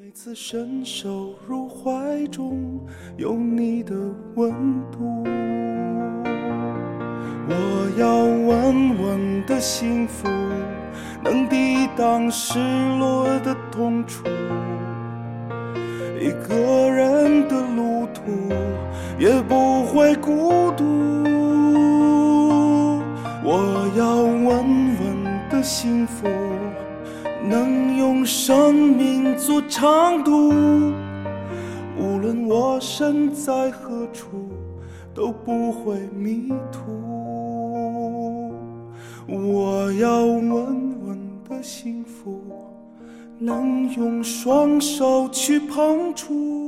每次伸手入怀中，有你的温度。我要稳稳的幸福，能抵挡失落的痛楚。一个人的路途，也不会孤独。我要稳稳的幸福，能用生命做长度。无论我身在何处，都不会迷途。我要稳稳的幸福，能用双手去碰触。